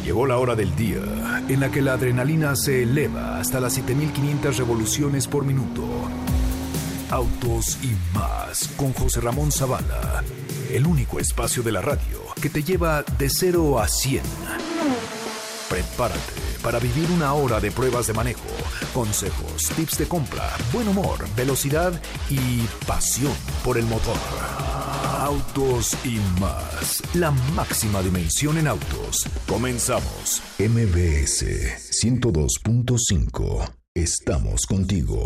Llegó la hora del día en la que la adrenalina se eleva hasta las 7.500 revoluciones por minuto. Autos y más con José Ramón Zavala, el único espacio de la radio que te lleva de 0 a 100. Prepárate para vivir una hora de pruebas de manejo, consejos, tips de compra, buen humor, velocidad y pasión por el motor. Autos y más, la máxima dimensión en autos. Comenzamos. MBS 102.5. Estamos contigo.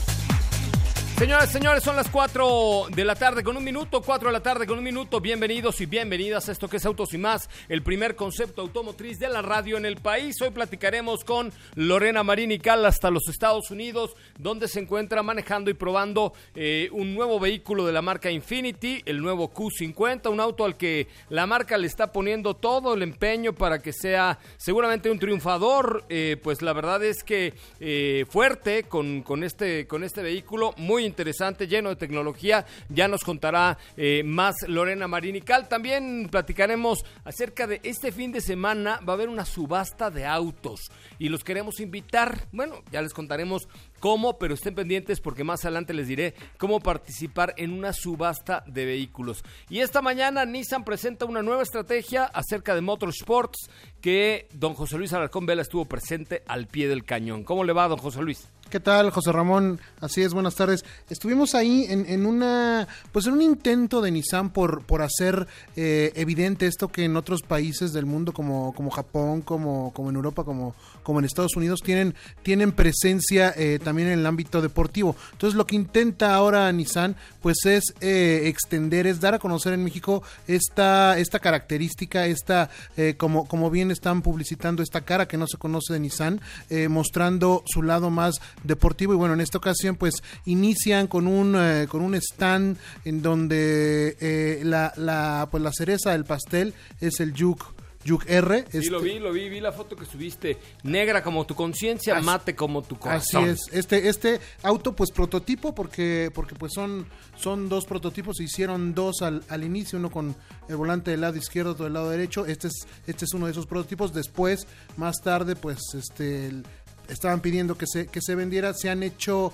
Señores, son las 4 de la tarde con un minuto, 4 de la tarde con un minuto. Bienvenidos y bienvenidas a esto que es Autos y Más, el primer concepto automotriz de la radio en el país. Hoy platicaremos con Lorena Marín-Cal hasta los Estados Unidos, donde se encuentra manejando y probando un nuevo vehículo de la marca Infiniti, el nuevo Q50, un auto al que la marca le está poniendo todo el empeño para que sea seguramente un triunfador. Pues la verdad es que fuerte con este vehículo, muy interesante, lleno de tecnología. Ya nos contará más Lorena Marín-Cal. También platicaremos acerca de este fin de semana. Va a haber una subasta de autos y los queremos invitar. Bueno, ya les contaremos cómo, pero estén pendientes porque más adelante les diré cómo participar en una subasta de vehículos. Y esta mañana Nissan presenta una nueva estrategia acerca de Motorsports que don José Luis Alarcón Vela estuvo presente al pie del cañón. ¿Cómo le va, don José Luis? ¿Qué tal, José Ramón? Así es, buenas tardes. Estuvimos ahí en un intento de Nissan por hacer evidente esto que en otros países del mundo como Japón, como en Europa, como en Estados Unidos tienen presencia también en el ámbito deportivo. Entonces lo que intenta ahora Nissan pues es extender, es dar a conocer en México esta característica, como bien están publicitando esta cara que no se conoce de Nissan, mostrando su lado más deportivo. Y bueno, en esta ocasión pues inician con un stand en donde la cereza del pastel es el Juke R. Sí, lo vi la foto que subiste, negra como tu conciencia, mate como tu corazón. Así es, este auto pues prototipo, porque pues son dos prototipos, se hicieron dos al inicio, uno con el volante del lado izquierdo, otro del lado derecho. Este es uno de esos prototipos. Después, más tarde, pues estaban pidiendo que se vendiera. Se han hecho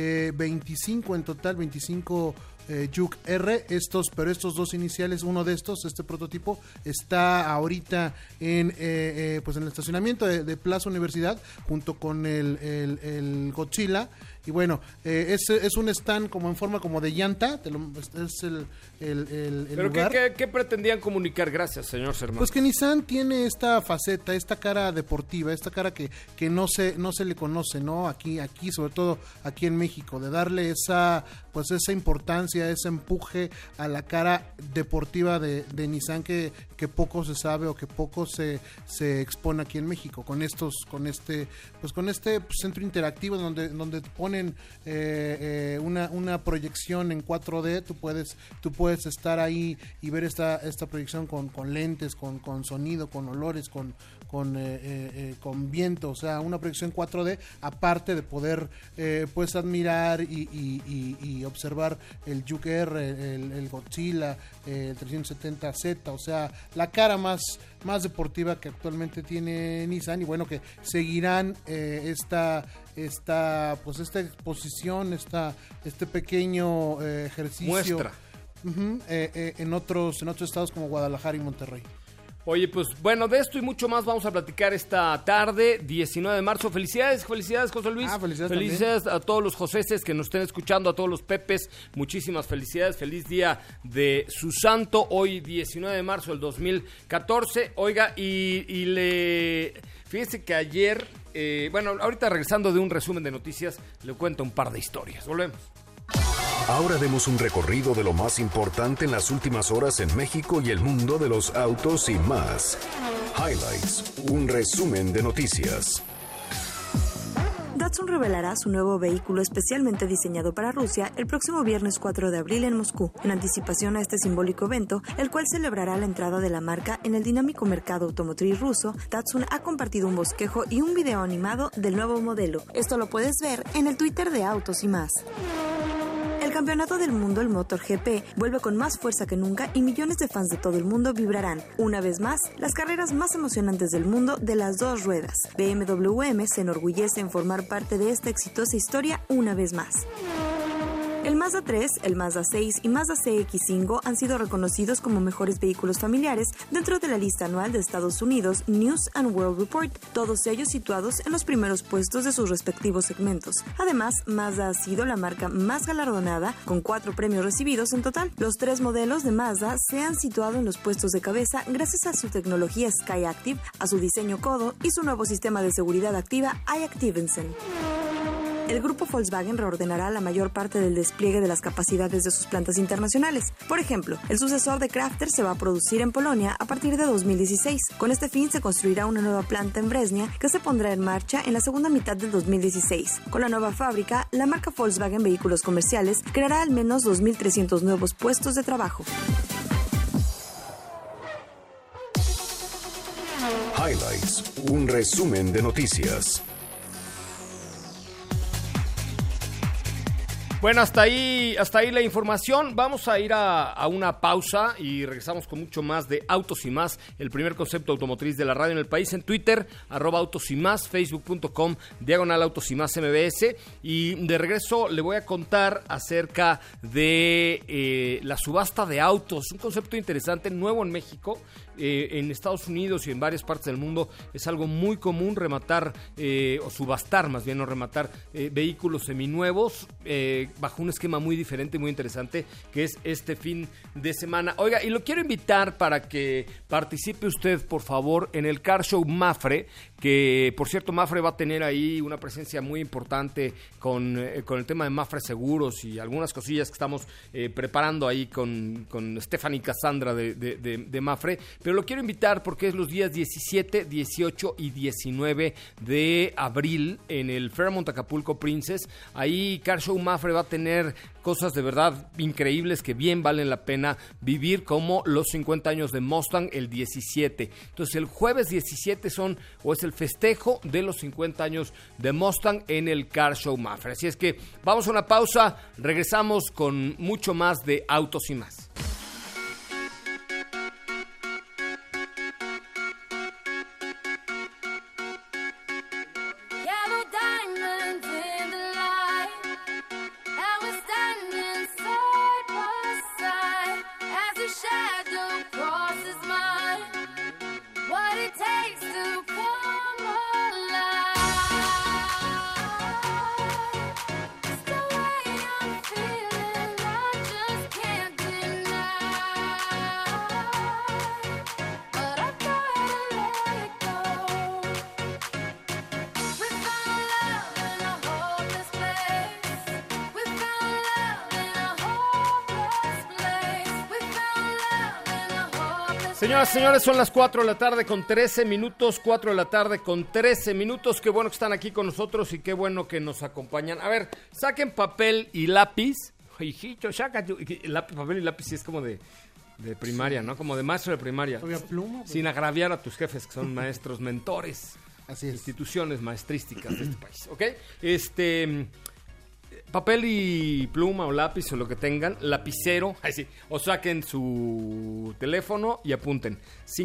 25 en total, 25 Juke R, pero estos dos iniciales, uno de estos, este prototipo, está ahorita en el estacionamiento de Plaza Universidad, junto con el Godzilla. Y bueno, es un stand como en forma como de llanta, es el ¿Pero lugar. ¿qué pretendían comunicar? Gracias, señor Sermán. Pues que Nissan tiene esta faceta, esta cara deportiva, esta cara que no se le conoce, ¿no? Aquí, sobre todo aquí en México, de darle esa importancia, ese empuje a la cara deportiva de Nissan que poco se sabe o que poco se expone aquí en México, con este centro interactivo donde ponen una proyección en 4D. Tú puedes estar ahí y ver esta proyección con lentes, con sonido, con olores, con viento, o sea, una proyección 4D, aparte de poder pues admirar y observar el Juke R, el Godzilla, el 370Z, o sea, la cara más deportiva que actualmente tiene Nissan. Y bueno, que seguirán esta exposición, este pequeño ejercicio, muestra en otros estados como Guadalajara y Monterrey. Oye, pues bueno, de esto y mucho más vamos a platicar esta tarde, 19 de marzo. Felicidades, José Luis. Felicidades a todos los Joséses que nos estén escuchando, a todos los Pepes. Muchísimas felicidades. Feliz día de su santo, hoy 19 de marzo del 2014. Oiga, fíjese que ayer, ahorita regresando de un resumen de noticias, le cuento un par de historias. Volvemos. Ahora demos un recorrido de lo más importante en las últimas horas en México y el mundo de los autos y más. Highlights, un resumen de noticias. Datsun revelará su nuevo vehículo especialmente diseñado para Rusia el próximo viernes 4 de abril en Moscú, en anticipación a este simbólico evento, el cual celebrará la entrada de la marca en el dinámico mercado automotriz ruso. Datsun ha compartido un bosquejo y un video animado del nuevo modelo. Esto lo puedes ver en el Twitter de Autos y Más. El campeonato del mundo, el MotoGP, vuelve con más fuerza que nunca y millones de fans de todo el mundo vibrarán, una vez más, las carreras más emocionantes del mundo de las dos ruedas. BMW M se enorgullece en formar parte de esta exitosa historia una vez más. El Mazda 3, el Mazda 6 y Mazda CX-5 han sido reconocidos como mejores vehículos familiares dentro de la lista anual de Estados Unidos News and World Report, todos ellos situados en los primeros puestos de sus respectivos segmentos. Además, Mazda ha sido la marca más galardonada, con 4 premios recibidos en total. Los 3 modelos de Mazda se han situado en los puestos de cabeza gracias a su tecnología SkyActiv, a su diseño codo y su nuevo sistema de seguridad activa iActivensen. El grupo Volkswagen reordenará la mayor parte del despliegue de las capacidades de sus plantas internacionales. Por ejemplo, el sucesor de Crafter se va a producir en Polonia a partir de 2016. Con este fin se construirá una nueva planta en Bresnia que se pondrá en marcha en la segunda mitad del 2016. Con la nueva fábrica, la marca Volkswagen Vehículos Comerciales creará al menos 2.300 nuevos puestos de trabajo. Highlights, un resumen de noticias. Bueno, hasta ahí la información. Vamos a ir a una pausa y regresamos con mucho más de Autos y Más, el primer concepto automotriz de la radio en el país. En Twitter, @Autos y Más, Facebook.com, /Autos y Más MBS. Y de regreso le voy a contar acerca de la subasta de autos, un concepto interesante, nuevo en México. En Estados Unidos y en varias partes del mundo es algo muy común rematar, o subastar más bien, no rematar, vehículos seminuevos bajo un esquema muy diferente y muy interesante que es este fin de semana. Oiga, y lo quiero invitar para que participe usted, por favor, en el Car Show Mapfre, que por cierto Mapfre va a tener ahí una presencia muy importante con el tema de Mapfre Seguros y algunas cosillas que estamos preparando ahí con Stephanie Cassandra de Mapfre. Pero lo quiero invitar porque es los días 17, 18 y 19 de abril en el Fairmont Acapulco Princess. Ahí Car Show Mapfre va a tener cosas de verdad increíbles que bien valen la pena vivir, como los 50 años de Mustang el 17. Entonces el jueves 17 es el festejo de los 50 años de Mustang en el Car Show Mapfre. Así es que vamos a una pausa, regresamos con mucho más de Autos y Más. Señoras y señores, son las 4 de la tarde con 13 minutos, 4 de la tarde con 13 minutos. Qué bueno que están aquí con nosotros y qué bueno que nos acompañan. A ver, saquen papel y lápiz. Hijito, saca papel y lápiz, sí es como de primaria, ¿no? Como de maestro de primaria. Pluma, pues. Sin agraviar a tus jefes, que son maestros, mentores. Así es. Instituciones maestrísticas de este país, ¿ok? Papel y pluma o lápiz o lo que tengan, lapicero, o saquen su teléfono y apunten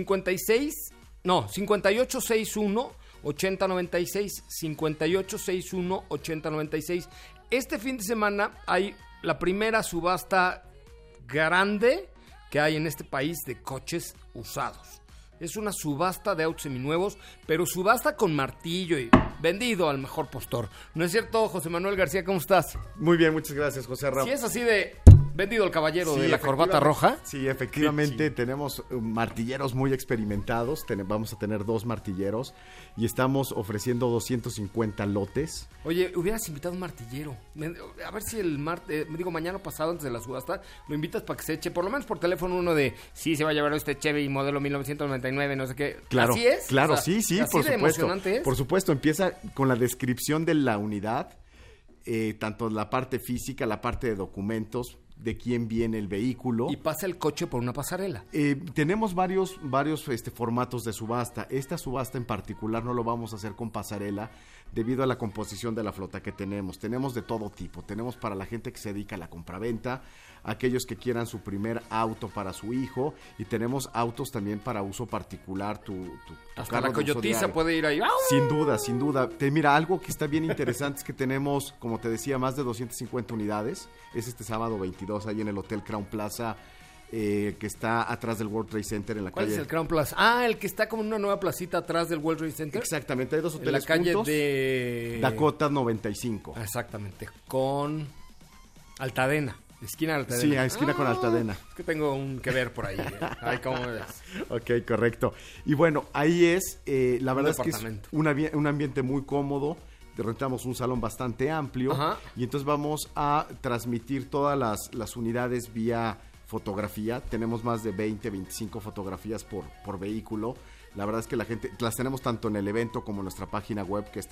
5861-8096, 5861-8096. Este fin de semana hay la primera subasta grande que hay en este país de coches usados. Es una subasta de autos seminuevos, pero subasta con martillo y vendido al mejor postor. ¿No es cierto, José Manuel García? ¿Cómo estás? Muy bien, muchas gracias, José Raúl. Si es así de vendido al caballero de la corbata roja. Sí, efectivamente, tenemos martilleros muy experimentados. Vamos a tener 2 martilleros y estamos ofreciendo 250 lotes. Oye, hubieras invitado un martillero. A ver si mañana pasado, antes de la subasta, lo invitas para que se eche, por lo menos por teléfono, uno de sí, se va a llevar este Chevy modelo 1999, no sé qué. Claro, ¿así es? Claro, o sea, sí, por supuesto. Por supuesto, empieza con la descripción de la unidad, tanto la parte física, la parte de documentos, de quién viene el vehículo. Y pasa el coche por una pasarela. Tenemos varios formatos de subasta. Esta subasta en particular no lo vamos a hacer con pasarela debido a la composición de la flota que tenemos. Tenemos de todo tipo. Tenemos para la gente que se dedica a la compraventa, aquellos que quieran su primer auto para su hijo, y tenemos autos también para uso particular. Hasta la coyotiza puede ir ahí. Sin duda, sin duda. Mira, algo que está bien interesante es que tenemos, como te decía, más de 250 unidades. Es este sábado 22 ahí en el Hotel Crown Plaza, que está atrás del World Trade Center en la ¿Cuál calle. es el Crown Plaza? El que está como en una nueva placita atrás del World Trade Center. Exactamente, hay dos hoteles en la calle juntos. de Dakota 95. Exactamente, con Altadena. Esquina Altadena. Sí, a esquina con Altadena. Es que tengo un que ver por ahí. Ay, ¿cómo ves? Ok, correcto. Y bueno, ahí es, la verdad es que es departamento. un ambiente muy cómodo. Rentamos un salón bastante amplio. Ajá. Y entonces vamos a transmitir todas las unidades vía fotografía. Tenemos más de 20, 25 fotografías por vehículo. La verdad es que la gente, las tenemos tanto en el evento como en nuestra página web, que es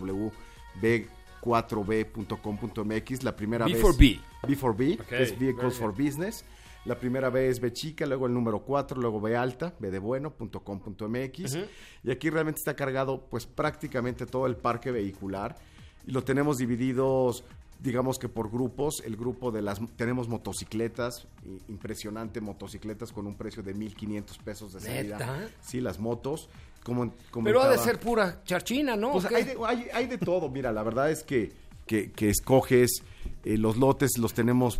www.b4b.com.mx. La primera vez... B4B, Okay, es Vehicles for Business. La primera B es B chica, luego el número 4, luego B alta, bdebueno.com.mx. Y aquí realmente está cargado pues prácticamente todo el parque vehicular. Y lo tenemos divididos, digamos que por grupos. El grupo tenemos motocicletas, impresionante, motocicletas con un precio de 1,500 pesos de salida. ¿Neta? Sí, las motos. Como Pero ha de ser pura charchina, ¿no? Pues hay de todo. Mira, la verdad es que escoges los lotes, los tenemos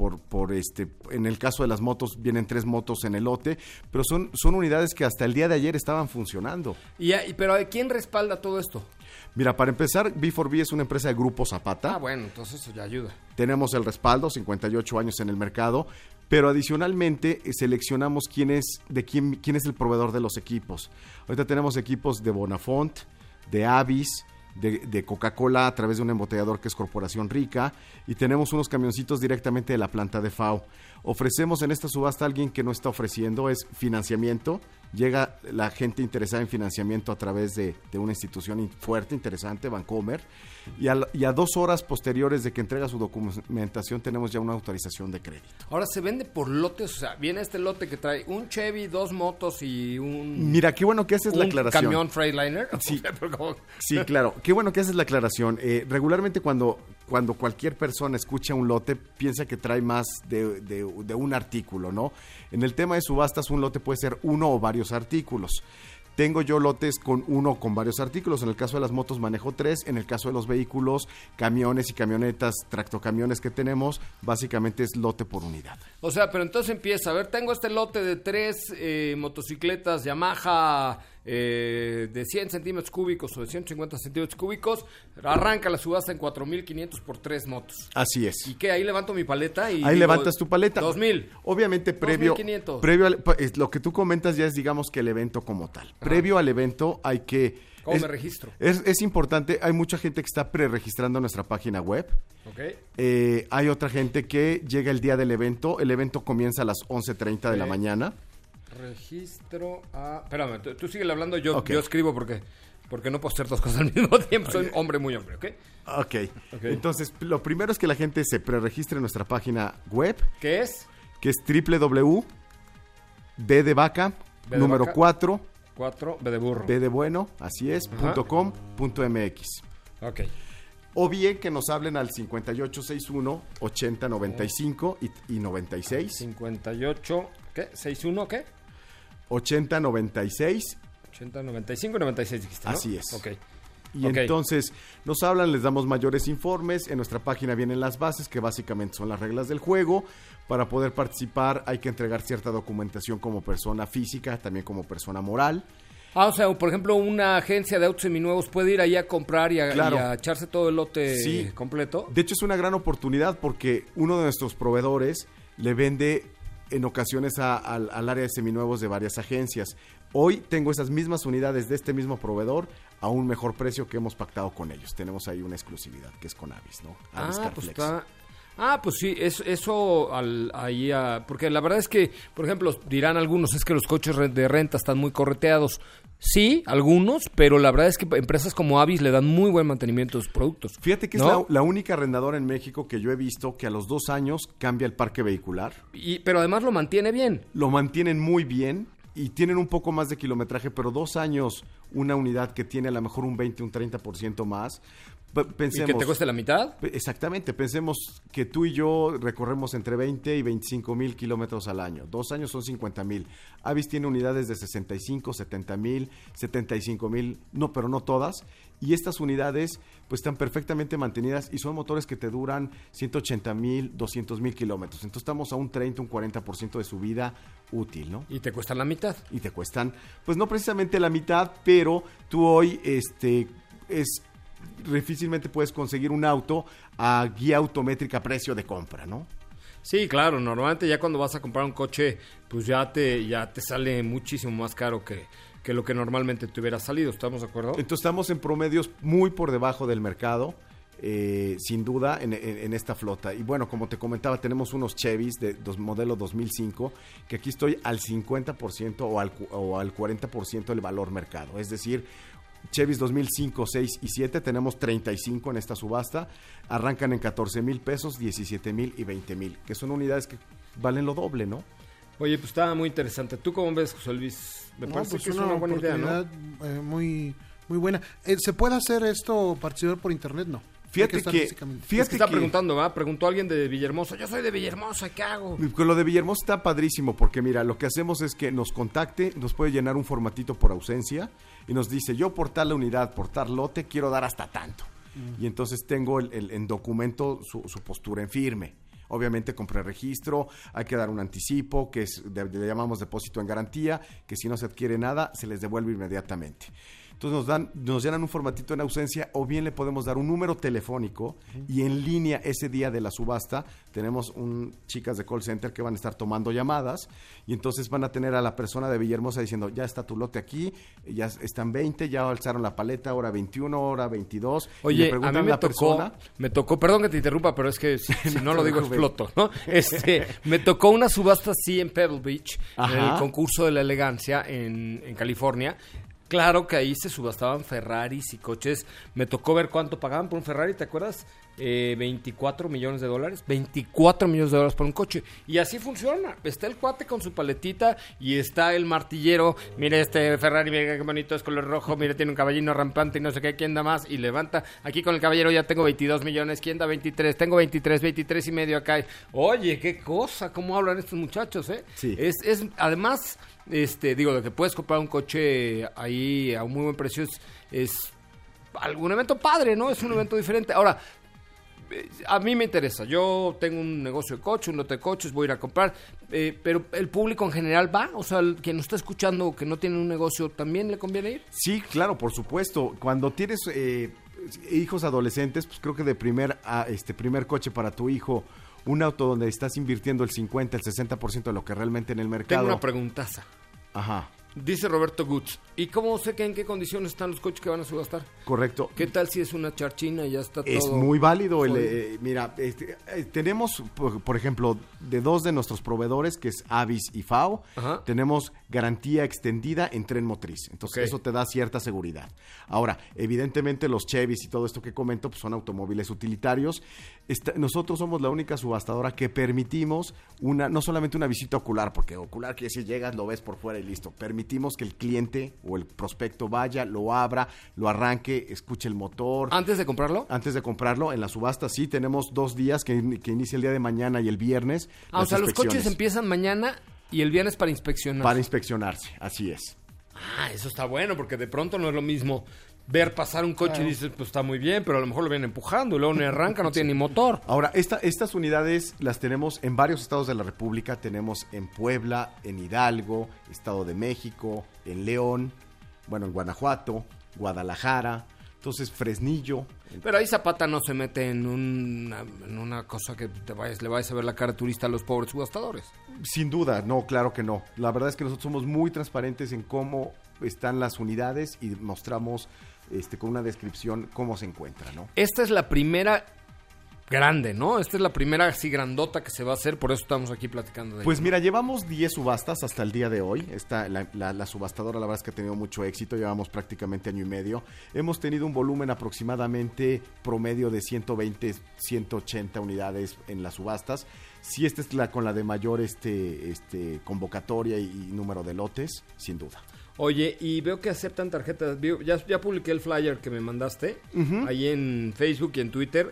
en el caso de las motos vienen 3 motos en el lote, pero son unidades que hasta el día de ayer estaban funcionando. Pero ¿quién respalda todo esto? Mira, para empezar, B4B es una empresa de Grupo Zapata. Bueno, entonces eso ya ayuda. Tenemos el respaldo, 58 años en el mercado, pero adicionalmente seleccionamos quién es el proveedor de los equipos. Ahorita tenemos equipos de Bonafont, de Avis, de Coca-Cola a través de un embotellador que es Corporación Rica, y tenemos unos camioncitos directamente de la planta de FAO. Ofrecemos en esta subasta a alguien que no está ofreciendo, es financiamiento. Llega la gente interesada en financiamiento a través de una institución fuerte, interesante, Bancomer, y a 2 horas posteriores de que entrega su documentación tenemos ya una autorización de crédito. Ahora, ¿se vende por lotes? O sea, viene este lote que trae un Chevy, 2 motos y un... Mira, qué bueno que haces la aclaración. ¿Un camión Freightliner? Sí, sí, claro. Qué bueno que haces la aclaración. Regularmente cuando cualquier persona escucha un lote, piensa que trae más de un artículo, ¿no? En el tema de subastas, un lote puede ser uno o varios artículos. Tengo yo lotes con uno o con varios artículos. En el caso de las motos manejo 3. En el caso de los vehículos, camiones y camionetas, tractocamiones que tenemos, básicamente es lote por unidad. O sea, pero entonces empieza, a ver, tengo este lote de 3 motocicletas Yamaha de 100 centímetros cúbicos o de 150 centímetros cúbicos, arranca la subasta en 4,500 por 3 motos. Así es. ¿Y qué? Ahí levanto mi paleta y... Ahí levantas tu paleta. 2,000. Obviamente previo 2,500. Lo que tú comentas ya es, digamos, que el evento como tal. Ajá. Previo al evento hay que... ¿Cómo me registro? Es importante, hay mucha gente que está preregistrando nuestra página web. Okay. Hay otra gente que llega el día del evento. El evento comienza a las 11:30 de la mañana. Registro a... Espérame, tú síguele hablando, yo escribo porque no puedo hacer 2 cosas al mismo tiempo. Soy un hombre muy hombre, ¿ok? Ok. Entonces, lo primero es que la gente se preregistre en nuestra página web. ¿Qué es? Que es www.b de vaca, número 4... 4, B de burro. B de bueno, así es, .com.mx. Ok. O bien que nos hablen al 5861-8095 y 96. 58, ¿qué? ¿61 qué? 8096. 8095 y 96 dijiste, ¿no? Así es. Ok. Y entonces nos hablan, les damos mayores informes. En nuestra página vienen las bases, que básicamente son las reglas del juego. Para poder participar hay que entregar cierta documentación como persona física, también como persona moral. O sea, por ejemplo, una agencia de autos seminuevos puede ir ahí a comprar y a echarse todo el lote completo. De hecho, es una gran oportunidad porque uno de nuestros proveedores le vende en ocasiones al área de seminuevos de varias agencias. Hoy tengo esas mismas unidades de este mismo proveedor a un mejor precio que hemos pactado con ellos. Tenemos ahí una exclusividad que es con Avis, ¿no? Avis Carflex. Pues sí, eso porque la verdad es que, por ejemplo, dirán algunos, es que los coches de renta están muy correteados. Sí, algunos, pero la verdad es que empresas como Avis le dan muy buen mantenimiento a sus productos. Fíjate que ¿no? es la única arrendadora en México que yo he visto que a los 2 años cambia el parque vehicular. Pero además lo mantiene bien. Lo mantienen muy bien y tienen un poco más de kilometraje, pero 2 años una unidad que tiene a lo mejor un 20, un 30% más. Pensemos, ¿Y que te cueste la mitad? Exactamente, pensemos que tú y yo recorremos entre 20 y 25 mil kilómetros al año. 2 años son 50 mil. Avis tiene unidades de 65, 70 mil, 75 mil, no, pero no todas. Y estas unidades pues están perfectamente mantenidas y son motores que te duran 180 mil, 200 mil kilómetros. Entonces estamos a un 30, un 40% de su vida útil, ¿no? Y te cuestan la mitad. Y te cuestan, pues no precisamente la mitad, pero tú hoy difícilmente puedes conseguir un auto a guía autométrica precio de compra, ¿no? Sí, claro, normalmente ya cuando vas a comprar un coche, pues ya te sale muchísimo más caro que lo que normalmente te hubiera salido, ¿estamos de acuerdo? Entonces estamos en promedios muy por debajo del mercado, sin duda, en esta flota. Y bueno, como te comentaba, tenemos unos Chevys de modelo 2005, que aquí estoy al 50% o al 40% del valor mercado, es decir, Chevys 2005, 6 y 7, tenemos 35 en esta subasta, arrancan en 14 mil pesos, 17 mil y 20 mil, que son unidades que valen lo doble, ¿no? Oye, pues está muy interesante. ¿Tú cómo ves, José Luis? Me parece pues que es una buena idea, ¿no? Muy, muy buena. ¿Se puede hacer esto, participar por internet? No. Fíjate que está preguntando, ¿verdad? Preguntó alguien de Villahermosa. Yo soy de Villahermosa, ¿qué hago? Con lo de Villahermosa está padrísimo, porque mira, lo que hacemos es que nos contacte, nos puede llenar un formatito por ausencia y nos dice, yo por tal unidad, por tal lote, quiero dar hasta tanto. Y entonces tengo en documento su postura en firme. Obviamente con preregistro, hay que dar un anticipo, que le llamamos depósito en garantía, que si no se adquiere nada, se les devuelve inmediatamente. Entonces nos llenan un formatito en ausencia, o bien le podemos dar un número telefónico y en línea ese día de la subasta tenemos chicas de call center que van a estar tomando llamadas y entonces van a tener a la persona de Villahermosa diciendo, ya está tu lote aquí, ya están 20, ya alzaron la paleta, hora 21, hora 22. Oye, a mí me tocó, perdón que te interrumpa, pero es que si no lo digo exploto, ¿no? Me tocó una subasta así en Pebble Beach, en el concurso de la elegancia en California. Claro que ahí se subastaban Ferraris y coches. Me tocó ver cuánto pagaban por un Ferrari, ¿te acuerdas? $24 millones. 24 millones de dólares por un coche. Y así funciona. Está el cuate con su paletita y está el martillero. Mire este Ferrari, mire qué bonito, es color rojo. Mire, tiene un caballino rampante y no sé qué. ¿Quién da más? Y levanta. Aquí con el caballero ya tengo 22 millones. ¿Quién da 23? Tengo 23 y medio acá. Oye, qué cosa. ¿Cómo hablan estos muchachos, eh? Sí. Es además... digo, de que puedes comprar un coche ahí a un muy buen precio es algún evento padre, ¿no? Es un evento diferente. Ahora, a mí me interesa. Yo tengo un negocio de coches, un lote de coches, voy a ir a comprar, pero el público en general va, o sea, el que nos está escuchando que no tiene un negocio, ¿también le conviene ir? Sí, claro, por supuesto. Cuando tienes hijos adolescentes, pues creo que de primer coche para tu hijo, un auto donde estás invirtiendo el 50, el 60% de lo que realmente en el mercado. Tengo una preguntaza. Ajá. Dice Roberto Gutz, ¿y cómo sé en qué condiciones están los coches que van a subastar? Correcto. ¿Qué tal si es una charchina y ya está todo? Es muy válido. Mira, tenemos, por ejemplo, de 2 de nuestros proveedores, que es Avis y FAO, tenemos garantía extendida en tren motriz. Entonces, eso te da cierta seguridad. Ahora, evidentemente, los Chevys y todo esto que comento, pues son automóviles utilitarios. Nosotros somos la única subastadora que permitimos no solamente una visita ocular, porque ocular quiere decir llegas, lo ves por fuera y listo. Permitimos que el cliente o el prospecto vaya, lo abra, lo arranque, escuche el motor. ¿Antes de comprarlo? Antes de comprarlo, en la subasta sí, tenemos 2 días que inicia el día de mañana y el viernes. O sea, los coches empiezan mañana y el viernes para inspeccionar. Para inspeccionarse, así es. Eso está bueno, porque de pronto no es lo mismo ver pasar un coche y dices, pues está muy bien, pero a lo mejor lo vienen empujando y luego no arranca, no tiene ni motor. Ahora, estas unidades las tenemos en varios estados de la República. Tenemos en Puebla, en Hidalgo, Estado de México, en León, en Guanajuato, Guadalajara, entonces Fresnillo. Pero ahí Zapata no se mete en una cosa que le vayas a ver la cara de turista a los pobres subastadores. Sin duda, no, claro que no. La verdad es que nosotros somos muy transparentes en cómo están las unidades y mostramos con una descripción cómo se encuentra, ¿no? Esta es la primera grande, ¿no? Esta es la primera así grandota que se va a hacer, por eso estamos aquí platicando de Pues ello. mira, llevamos 10 subastas hasta el día de hoy. La subastadora, la verdad es que ha tenido mucho éxito. Llevamos prácticamente año y medio. Hemos tenido un volumen aproximadamente promedio de 120, 180 unidades en las subastas. Si esta es con la de mayor convocatoria y número de lotes, sin duda. Oye, y veo que aceptan tarjetas. Ya publiqué el flyer que me mandaste ahí en Facebook y en Twitter.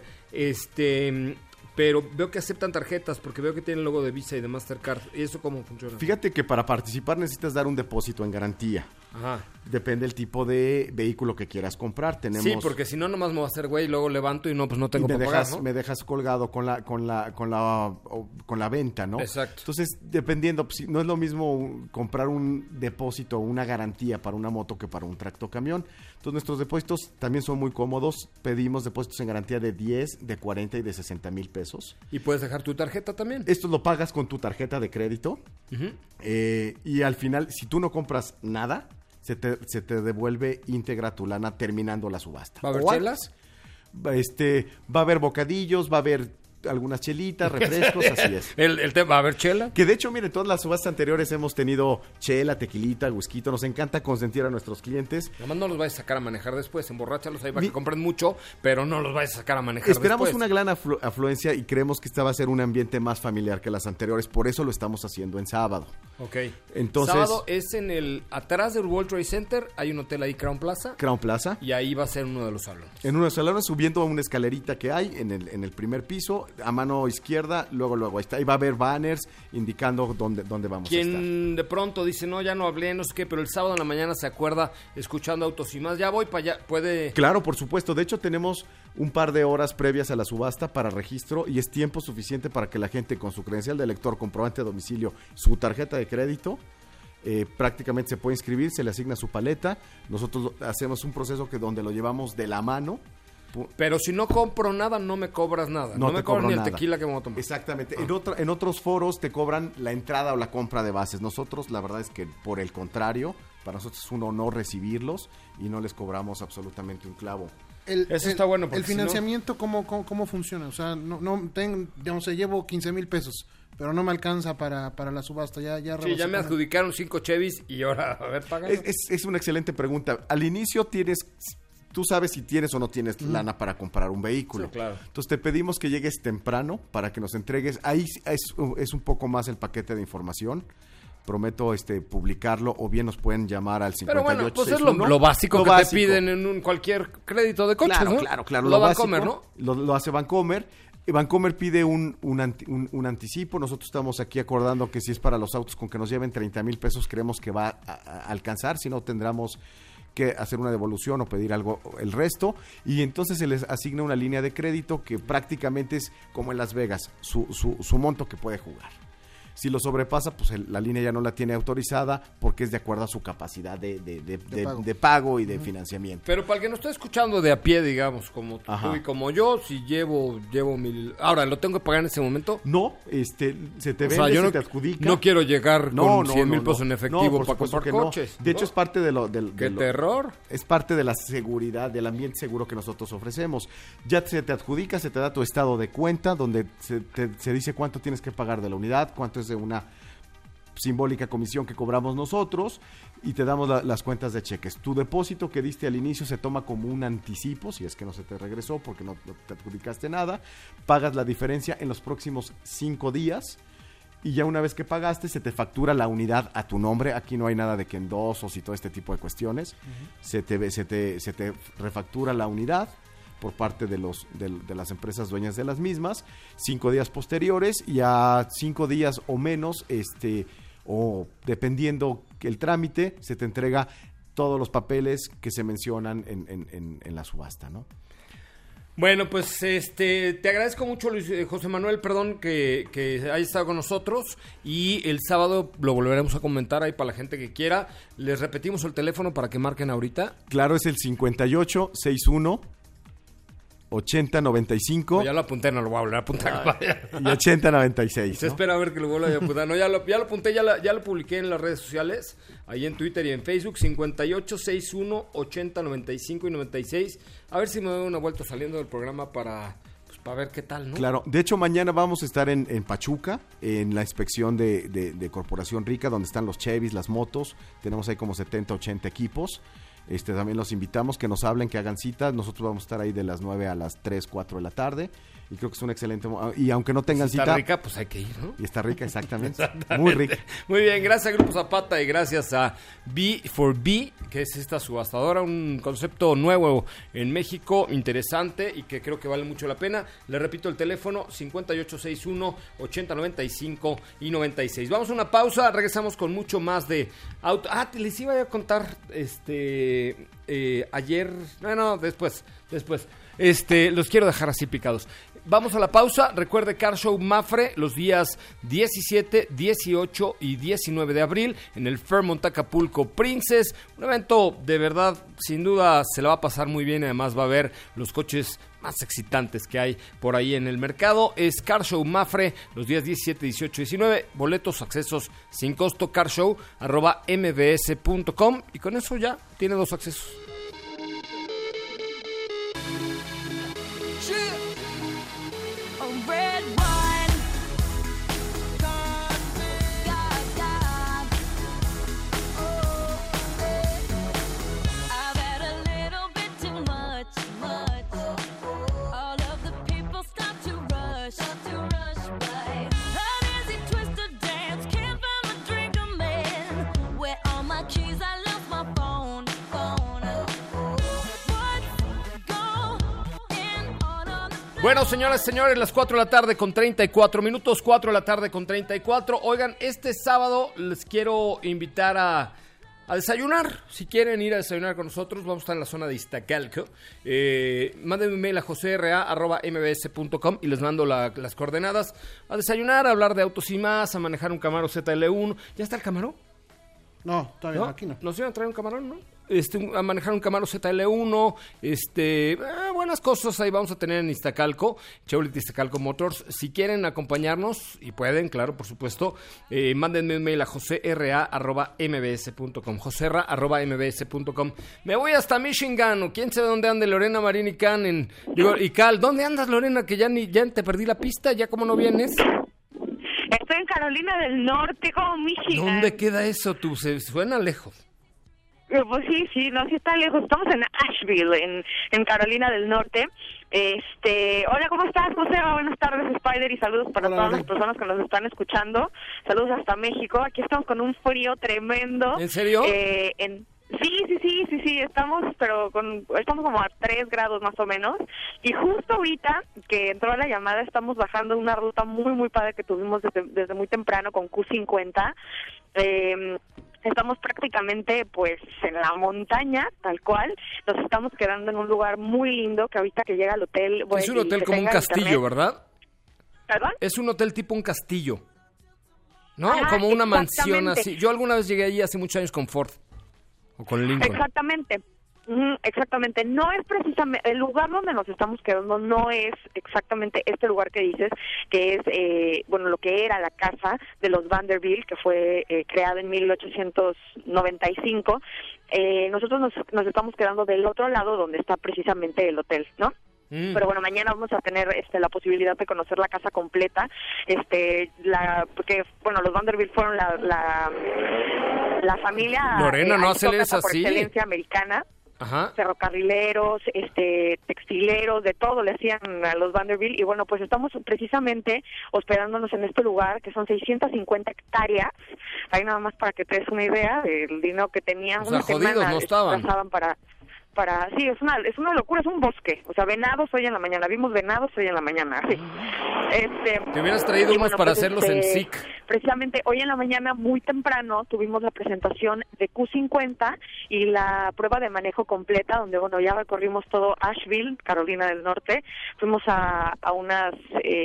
Pero veo que aceptan tarjetas porque veo que tienen el logo de Visa y de Mastercard. ¿Y eso cómo funciona? Fíjate que para participar necesitas dar un depósito en garantía. Ajá. Depende del tipo de vehículo que quieras comprar. Tenemos... Sí, porque si no, nomás me voy a hacer güey y luego levanto y no, pues no tengo me para dejas, pagar, ¿no? me dejas colgado con la venta, ¿no? Exacto. Entonces, dependiendo, pues, no es lo mismo comprar un depósito o una garantía para una moto que para un tractocamión. Entonces, nuestros depósitos también son muy cómodos. Pedimos depósitos en garantía de 10, de 40 y de 60 mil pesos. Y puedes dejar tu tarjeta también. Esto lo pagas con tu tarjeta de crédito. Y al final, si tú no compras nada, se te devuelve íntegra tu lana terminando la subasta. ¿Va a haber O chelas? Va a haber bocadillos, va a haber algunas chelitas, refrescos, así es. ¿El tema va a haber chela? Que de hecho, miren, todas las subastas anteriores hemos tenido chela, tequilita, whisky. Nos encanta consentir a nuestros clientes. Nomás no los vais a sacar a manejar después, emborráchalos ahí para que compren mucho, pero no los vais a sacar a manejar Esperamos después. una gran afluencia y creemos que esta va a ser un ambiente más familiar que las anteriores, por eso lo estamos haciendo en sábado. Ok. Entonces, sábado es atrás del World Trade Center, hay un hotel ahí, Crown Plaza, Crown Plaza. y ahí va a ser uno de los salones. En uno de los salones, subiendo a una escalerita que hay en el primer piso, a mano izquierda, luego ahí está. Ahí va a haber banners indicando dónde vamos a estar. Quien de pronto dice, no, ya no hablé, no sé qué, pero el sábado en la mañana se acuerda escuchando Autos y Más, ya voy para allá, puede... Claro, por supuesto. De hecho, tenemos un par de horas previas a la subasta para registro y es tiempo suficiente para que la gente con su credencial de lector, comprobante de domicilio, su tarjeta de crédito, prácticamente se puede inscribir, se le asigna su paleta. Nosotros hacemos un proceso donde lo llevamos de la mano. Pero si no compro nada, no me cobras nada. No me cobran ni el tequila que me voy a tomar. Exactamente. En otros foros te cobran la entrada o la compra de bases. Nosotros, la verdad es que por el contrario, para nosotros es un honor recibirlos y no les cobramos absolutamente un clavo. Eso está bueno. El financiamiento, ¿cómo funciona? O sea, digamos, llevo 15 mil pesos, pero no me alcanza para la subasta. Sí, ya me adjudicaron 5 Chevys y ahora, a ver, paga. Es una excelente pregunta. Al inicio tú sabes si tienes o no tienes lana para comprar un vehículo. Sí, claro. Entonces te pedimos que llegues temprano para que nos entregues. Ahí es un poco más el paquete de información. Prometo publicarlo o bien nos pueden llamar al 5861. Pero bueno, pues es lo básico que te piden en cualquier crédito de coches, ¿no? Claro. Lo Vancomer, ¿no? Lo hace Vancomer. Vancomer pide un anticipo. Nosotros estamos aquí acordando que si es para los autos con que nos lleven 30 mil pesos, creemos que va a alcanzar. Si no, tendremos que hacer una devolución o pedir algo, el resto, y entonces se les asigna una línea de crédito que prácticamente es como en Las Vegas, su monto que puede jugar. Si lo sobrepasa, pues la línea ya no la tiene autorizada porque es de acuerdo a su capacidad de pago y de financiamiento. Pero para el que nos está escuchando de a pie, digamos, como tú y como yo, si llevo 1,000... Ahora, ¿lo tengo que pagar en ese momento? No, se te vende, yo se te adjudica. No quiero llegar con 100 mil pesos en efectivo para comprar coches. De hecho, es parte de lo... ¡Qué terror! Es parte de la seguridad, del ambiente seguro que nosotros ofrecemos. Ya se te adjudica, se te da tu estado de cuenta, donde se dice cuánto tienes que pagar de la unidad, cuánto es de una simbólica comisión que cobramos nosotros y te damos las cuentas de cheques. Tu depósito que diste al inicio se toma como un anticipo, si es que no se te regresó porque no te adjudicaste nada, pagas la diferencia en los próximos 5 días y ya una vez que pagaste se te factura la unidad a tu nombre. Aquí no hay nada de que endosos y todo este tipo de cuestiones. Se te refactura la unidad por parte de las empresas dueñas de las mismas, 5 días posteriores y a 5 días o menos, o dependiendo el trámite, se te entrega todos los papeles que se mencionan en la subasta, ¿no? Bueno, pues te agradezco mucho, José Manuel, perdón, que hayas estado con nosotros, y el sábado lo volveremos a comentar ahí para la gente que quiera. Les repetimos el teléfono para que marquen ahorita. Claro, es el 5861 8095. No, ya lo apunté, no lo voy a volver a apuntar. Y 8096. Se espera a ver que lo vuelva a apuntar. No, ya lo apunté, ya lo publiqué en las redes sociales, ahí en Twitter y en Facebook, 5861 8095 y 96. A ver si me doy una vuelta saliendo del programa para pues para ver qué tal, ¿no? Claro, de hecho mañana vamos a estar en Pachuca, en la inspección de Corporación Rica, donde están los Chevys, las motos, tenemos ahí como 70, 80 equipos. También los invitamos que nos hablen, que hagan citas. Nosotros vamos a estar ahí de las 9 a las 3, 4 de la tarde. Y creo que es un excelente... Y aunque no tengan cita... Está rica, pues hay que ir, ¿no? Y está rica, exactamente. Muy rica. Muy bien, gracias a Grupo Zapata y gracias a B4B, que es esta subastadora, un concepto nuevo en México, interesante y que creo que vale mucho la pena. Le repito el teléfono, 5861-8095 y 96. Vamos a una pausa, regresamos con mucho más de auto. Les iba a contar ayer... No, después. Los quiero dejar así picados. Vamos a la pausa. Recuerde Car Show Mafre los días 17, 18 y 19 de abril en el Fairmont Acapulco Princess. Un evento de verdad, sin duda se la va a pasar muy bien. Además va a ver los coches más excitantes que hay por ahí en el mercado. Es Car Show Mafre los días 17, 18 y 19. Boletos, accesos sin costo. carshow@mbs.com y con eso ya tiene 2 accesos. Bueno, señoras y señores, las 4 de la tarde con 34 minutos, 4 de la tarde con 34. Oigan, este sábado les quiero invitar a desayunar. Si quieren ir a desayunar con nosotros, vamos a estar en la zona de Iztacalco. Mándenme un mail a josera@mbs.com y les mando las coordenadas. A desayunar, a hablar de autos y más, a manejar un Camaro ZL1. ¿Ya está el Camaro? No, todavía ¿No? Aquí no. ¿Nos iban a traer un Camarón, no? A manejar un Camaro ZL1, buenas cosas ahí vamos a tener en Iztacalco, Chevrolet Iztacalco Motors. Si quieren acompañarnos, y pueden, claro, por supuesto, mándenme un mail a josera@mbs.com, josera@mbs.com. Me voy hasta Michigan, o quién sabe dónde ande Lorena Marín y Cal. ¿Dónde andas, Lorena? Que ya te perdí la pista, ¿ya cómo no vienes? Estoy en Carolina del Norte, como Michigan. ¿Dónde queda eso tú? Se suena lejos. Pues sí está lejos. Estamos en Asheville, en Carolina del Norte. Hola, ¿cómo estás, José? Buenas tardes, Spider, y saludos para todas las personas que nos están escuchando. Saludos hasta México. Aquí estamos con un frío tremendo. ¿En serio? Sí, estamos como a 3 grados más o menos. Y justo ahorita que entró la llamada, estamos bajando una ruta muy, muy padre que tuvimos desde muy temprano con Q50. Estamos prácticamente pues en la montaña, tal cual. Nos estamos quedando en un lugar muy lindo que ahorita que llega al hotel... Es un hotel como un castillo, ¿verdad? ¿Perdón? Es un hotel tipo un castillo, ¿no? Ajá, como una mansión así. Yo alguna vez llegué allí hace muchos años con Ford o con Lincoln. Exactamente, no es precisamente el lugar donde nos estamos quedando, no es exactamente este lugar que dices, que es lo que era la casa de los Vanderbilt, que fue creada en 1895. Nosotros nos estamos quedando del otro lado donde está precisamente el hotel, ¿no? Pero bueno, mañana vamos a tener la posibilidad de conocer la casa completa, porque los Vanderbilt fueron la familia Lorena, no aceleres por así. excelencia americana. Ajá. Ferrocarrileros, textileros, de todo le hacían a los Vanderbilt. Y bueno, pues estamos precisamente hospedándonos en este lugar, que son 650 hectáreas. Ahí nada más para que te des una idea del dinero que tenían. O sea, jodidos no estaban. Sí, es una locura, es un bosque. O sea, venados hoy en la mañana, vimos venados hoy en la mañana, sí. Te hubieras traído unos para hacerlos en SIC. Precisamente hoy en la mañana, muy temprano, tuvimos la presentación de Q50 y la prueba de manejo completa, donde, ya recorrimos todo Asheville, Carolina del Norte. Fuimos a unas...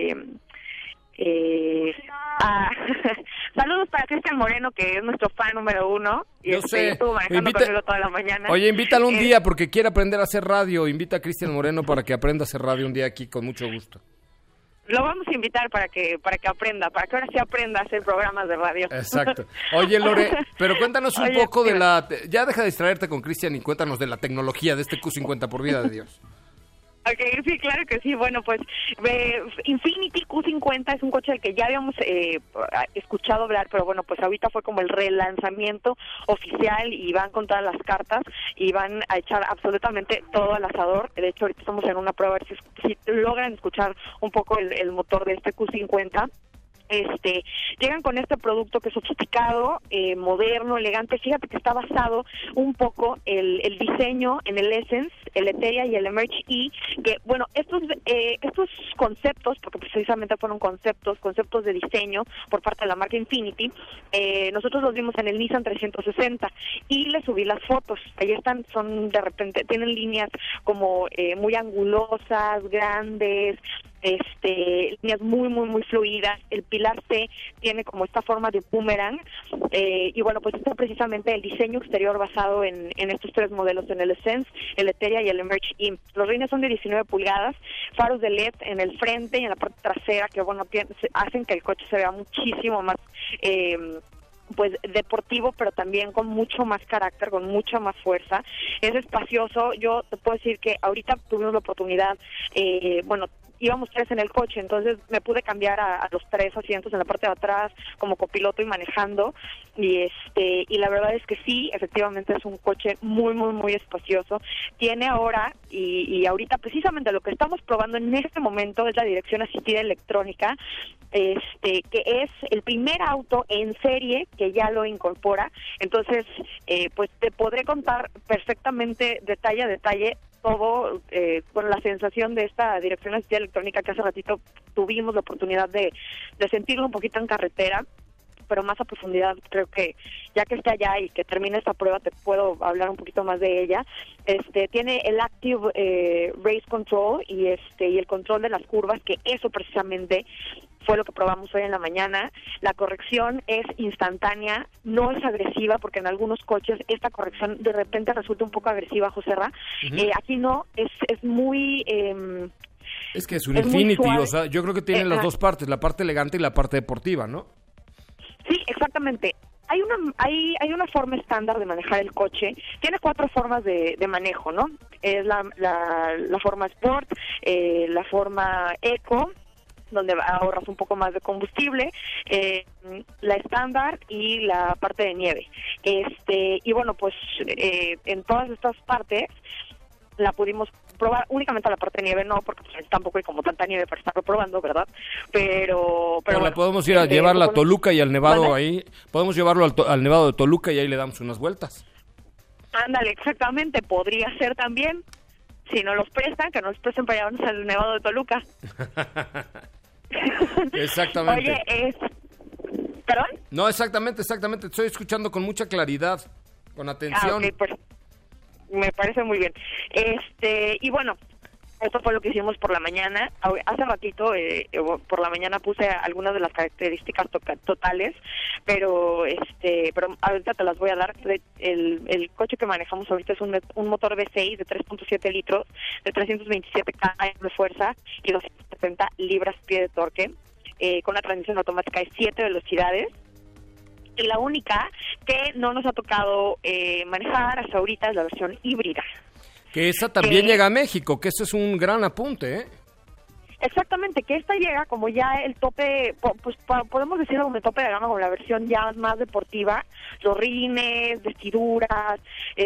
saludos para Cristian Moreno, que es nuestro fan número 1. Yo sé. Estuvo manejando conmigo toda la mañana. Oye, invítalo un día porque quiere aprender a hacer radio. Invita a Cristian Moreno para que aprenda a hacer radio un día aquí con mucho gusto. Lo vamos a invitar para que aprenda, para que ahora sí aprenda a hacer programas de radio. Exacto. Oye, Lore, pero cuéntanos un poco de ya deja de distraerte con Cristian y cuéntanos de la tecnología de este Q50, por vida de Dios. Okay, sí, claro que sí. Bueno, pues Infiniti Q50 es un coche del que ya habíamos escuchado hablar, pero bueno, pues ahorita fue como el relanzamiento oficial y van con todas las cartas y van a echar absolutamente todo al asador. De hecho, ahorita estamos en una prueba a ver si logran escuchar un poco el motor de este Q50. Llegan con este producto que es sofisticado, moderno, elegante. Fíjate que está basado un poco el diseño en el Essence, el Eteria y el Emerge E, que bueno, estos conceptos, porque precisamente fueron conceptos de diseño por parte de la marca Infiniti, nosotros los vimos en el Nissan 360 y le subí las fotos. Ahí están, son de repente, tienen líneas como muy angulosas, grandes, líneas muy, muy, muy fluidas. El pilar C tiene como esta forma de boomerang, y bueno, pues está precisamente el diseño exterior basado en estos tres modelos, en el Essence, el Eteria y el Emerge E. Los rines son de 19 pulgadas, faros de LED en el frente y en la parte trasera, que bueno, hacen que el coche se vea muchísimo más pues deportivo, pero también con mucho más carácter, con mucha más fuerza. Es espacioso. Yo te puedo decir que ahorita tuvimos la oportunidad, íbamos 3 en el coche, entonces me pude cambiar a los 3 asientos en la parte de atrás como copiloto y manejando, y la verdad es que sí, efectivamente es un coche muy, muy, muy espacioso. Tiene ahora, y ahorita precisamente lo que estamos probando en este momento es la dirección asistida electrónica, que es el primer auto en serie que ya lo incorpora. Entonces, pues te podré contar perfectamente detalle a detalle todo con la sensación de esta dirección asistida electrónica, que hace ratito tuvimos la oportunidad de sentirlo un poquito en carretera, pero más a profundidad. Creo que ya que esté allá y que termine esta prueba te puedo hablar un poquito más de ella. Tiene el Active Race Control y el control de las curvas, que eso precisamente fue lo que probamos hoy en la mañana. La corrección es instantánea, no es agresiva, porque en algunos coches esta corrección de repente resulta un poco agresiva, Joserra. Aquí no, es muy... es que es un Infiniti, o sea, yo creo que tiene las dos partes, la parte elegante y la parte deportiva, ¿no? Sí, exactamente. Hay una forma estándar de manejar el coche. Tiene 4 formas de manejo, ¿no? Es la forma Sport, la forma Eco, donde ahorras un poco más de combustible, la estándar y la parte de nieve. Y bueno, pues en todas estas partes la pudimos probar. Únicamente la parte de nieve no, porque pues tampoco hay como tanta nieve para estarlo probando, ¿verdad? Pero bueno, la podemos ir a llevarla a Toluca y al Nevado ahí. Podemos llevarlo al Nevado de Toluca y ahí le damos unas vueltas. Ándale, exactamente, podría ser también. Si no los prestan, que no los presten para llevarnos al Nevado de Toluca. Exactamente. Oye, ¿perdón? No, exactamente, estoy escuchando con mucha claridad, con atención. Ok, pues me parece muy bien. Y bueno, esto fue lo que hicimos por la mañana. Hace ratito, por la mañana puse algunas de las características totales, pero ahorita te las voy a dar. El coche que manejamos ahorita es un motor V6 de 3.7 litros, de 327 caballos de fuerza y 270 libras-pie de torque, con una transmisión automática de 7 velocidades. Y la única que no nos ha tocado manejar hasta ahorita es la versión híbrida. Que esa también llega a México, que eso es un gran apunte, ¿eh? Exactamente, que esta llega como ya el tope, pues podemos decirlo como el tope de gama, con la versión ya más deportiva, los rines, vestiduras,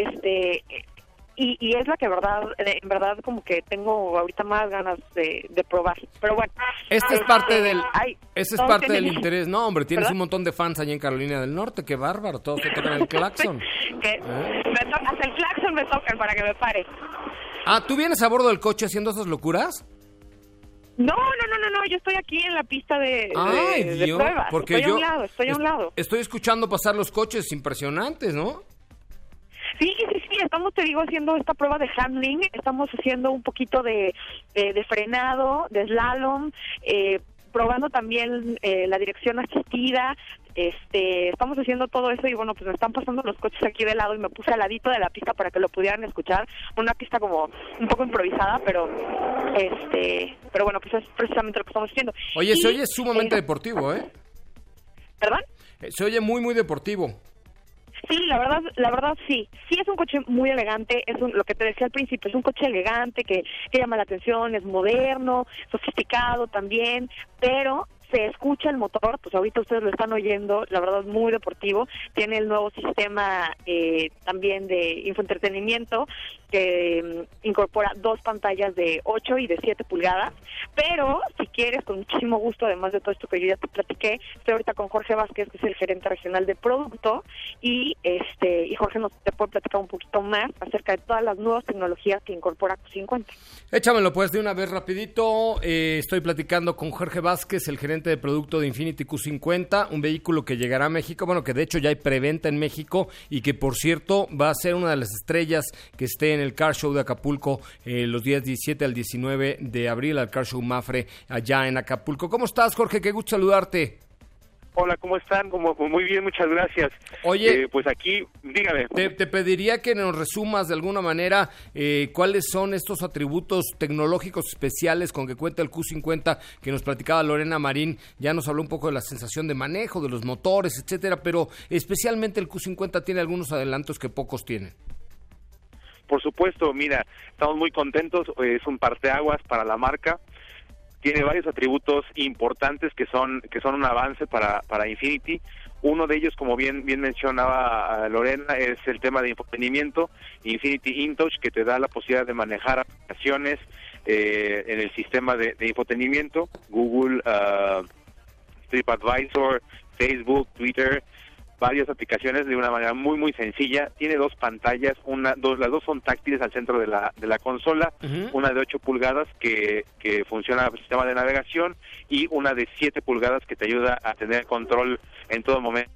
y es la que en verdad como que tengo ahorita más ganas de probar. Pero bueno, esta es parte del interés. No, hombre, tienes un montón de fans allí en Carolina del Norte, qué bárbaro, todos te tocan el claxon. Hasta el claxon me tocan para que me pare. Ah, ¿tú vienes a bordo del coche haciendo esas locuras? No, yo estoy aquí en la pista de pruebas. Porque estoy a un lado. Estoy escuchando pasar los coches impresionantes, ¿no? Sí, estamos, te digo, haciendo esta prueba de handling, estamos haciendo un poquito de frenado, de slalom, probando también la dirección asistida, estamos haciendo todo eso y bueno, pues me están pasando los coches aquí de lado y me puse al ladito de la pista para que lo pudieran escuchar, una pista como un poco improvisada, pero bueno, pues es precisamente lo que estamos haciendo. Oye, se oye sumamente deportivo, ¿eh? ¿Perdón? Se oye muy, muy deportivo. Sí, la verdad sí. Sí es un coche muy elegante, lo que te decía al principio, es un coche elegante que llama la atención, es moderno, sofisticado también, pero se escucha el motor, pues ahorita ustedes lo están oyendo, la verdad muy deportivo, tiene el nuevo sistema también de infoentretenimiento que incorpora 2 pantallas de 8 y de 7 pulgadas, pero si quieres, con muchísimo gusto, además de todo esto que yo ya te platiqué, estoy ahorita con Jorge Vázquez, que es el gerente regional de producto, y Jorge te puede platicar un poquito más acerca de todas las nuevas tecnologías que incorpora Q50. Échamelo pues de una vez rapidito. Estoy platicando con Jorge Vázquez, el gerente de producto de Infiniti Q50, un vehículo que llegará a México, bueno, que de hecho ya hay preventa en México y que por cierto va a ser una de las estrellas que esté en el Car Show de Acapulco los días 17 al 19 de abril, al Car Show Mafre allá en Acapulco. ¿Cómo estás, Jorge? Qué gusto saludarte. Hola, ¿cómo están? Muy bien, muchas gracias. Oye, pues aquí, dígame. Te pediría que nos resumas de alguna manera cuáles son estos atributos tecnológicos especiales con que cuenta el Q50 que nos platicaba Lorena Marín. Ya nos habló un poco de la sensación de manejo, de los motores, etcétera, pero especialmente el Q50 tiene algunos adelantos que pocos tienen. Por supuesto, mira, estamos muy contentos, es un parteaguas para la marca. Tiene varios atributos importantes que son un avance para Infiniti. Uno de ellos, como bien mencionaba Lorena, es el tema de infotenimiento, Infiniti InTouch, que te da la posibilidad de manejar aplicaciones en el sistema de infotenimiento, Google, TripAdvisor, Facebook, Twitter, varias aplicaciones de una manera muy muy sencilla. Tiene 2 pantallas, las dos son táctiles al centro de la consola, una de 8 pulgadas que funciona el sistema de navegación y una de 7 pulgadas que te ayuda a tener control en todo momento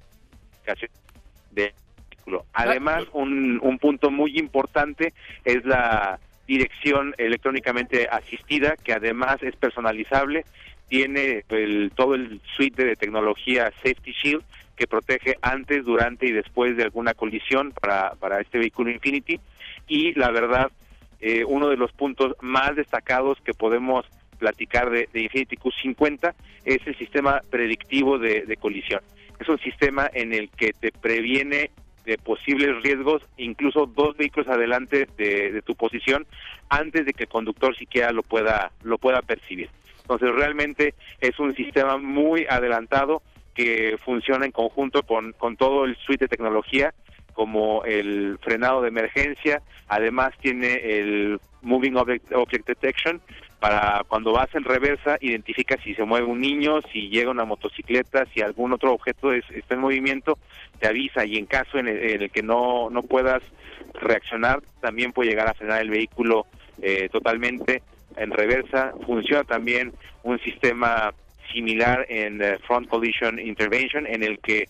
del vehículo. Además, un punto muy importante es la dirección electrónicamente asistida, que además es personalizable. Tiene todo el suite de tecnología Safety Shield, que protege antes, durante y después de alguna colisión para este vehículo Infiniti. Y la verdad, uno de los puntos más destacados que podemos platicar de Infiniti Q50 es el sistema predictivo de colisión. Es un sistema en el que te previene de posibles riesgos, incluso 2 vehículos adelante de tu posición, antes de que el conductor siquiera lo pueda percibir. Entonces realmente es un sistema muy adelantado que funciona en conjunto con todo el suite de tecnología, como el frenado de emergencia. Además tiene el Moving Object Detection, para cuando vas en reversa, identifica si se mueve un niño, si llega una motocicleta, si algún otro objeto está en movimiento, te avisa, y en caso en el que no puedas reaccionar, también puede llegar a frenar el vehículo totalmente en reversa. Funciona también un sistema similar en Front Collision Intervention, en el que